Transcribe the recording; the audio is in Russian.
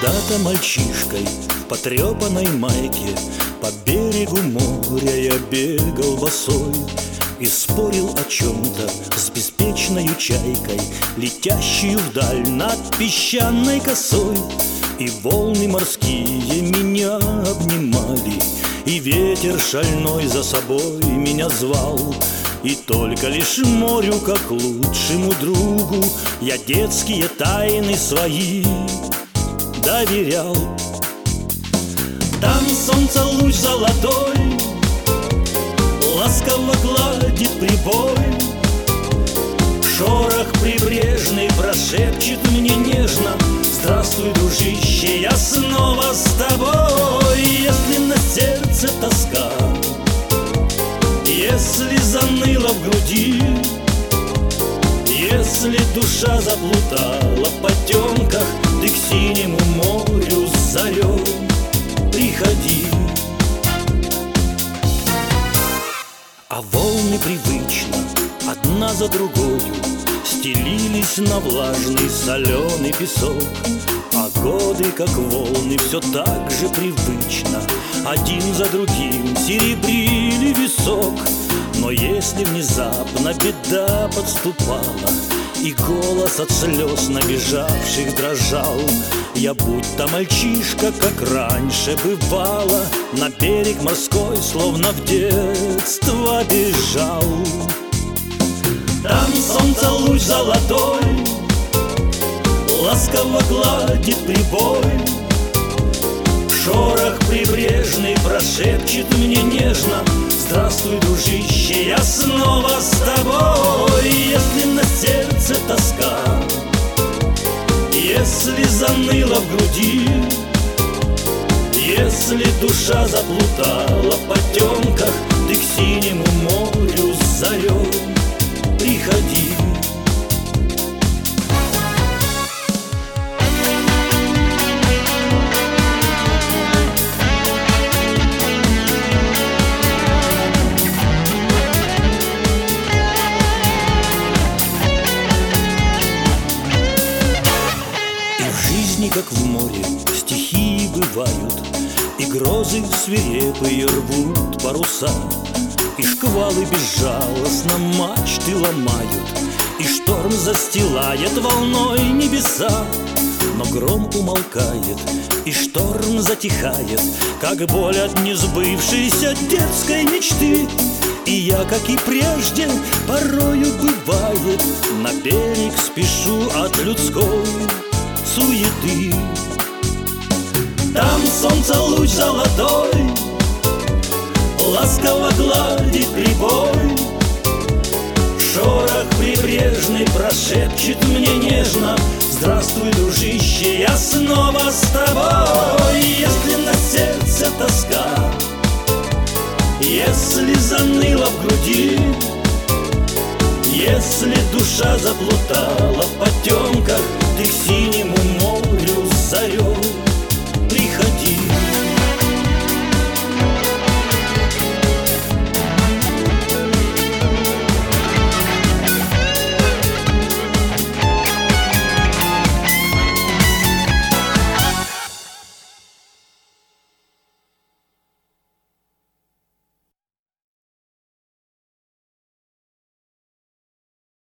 Когда-то мальчишкой в потрепанной майке по берегу моря я бегал босой и спорил о чем-то с беспечною чайкой, летящую вдаль над песчаной косой. И волны морские меня обнимали, и ветер шальной за собой меня звал. И только лишь морю, как лучшему другу, я детские тайны свои доверял. Там солнце луч золотой ласково гладит прибой, шорох прибрежный прошепчет мне нежно: здравствуй, дружище, я снова с тобой. Если на сердце тоска, если заныло в груди, если душа заплутала в потемках, ты к синему морю с зарей приходи. А волны привычно, одна за другою, стелились на влажный соленый песок. А годы, как волны, все так же привычно один за другим серебрили висок. Но если внезапно беда подступала и голос от слез набежавших дрожал, я будто мальчишка, как раньше бывало, на берег морской, словно в детство бежал. Там солнце луч золотой ласково гладит прибой, шорох прибрежный прошепчет мне нежно: здравствуй, дружище, я снова с тобой. Если на сердце тоска, если заныло в груди, если душа заплутала в потемках, ты к синему морю с зарей приходи. Как в море стихии бывают, и грозы свирепые рвут паруса, и шквалы безжалостно мачты ломают, и шторм застилает волной небеса. Но гром умолкает, и шторм затихает, как боль от несбывшейся детской мечты. И я, как и прежде, порою бывает, на берег спешу от людской суеты. Там солнце луч золотой ласково гладит прибой, шорох прибрежный прошепчет мне нежно: здравствуй, дружище, я снова с тобой. Если на сердце тоска, если заныло в груди, если душа заплутала в потемках, ты к синему морю с зарей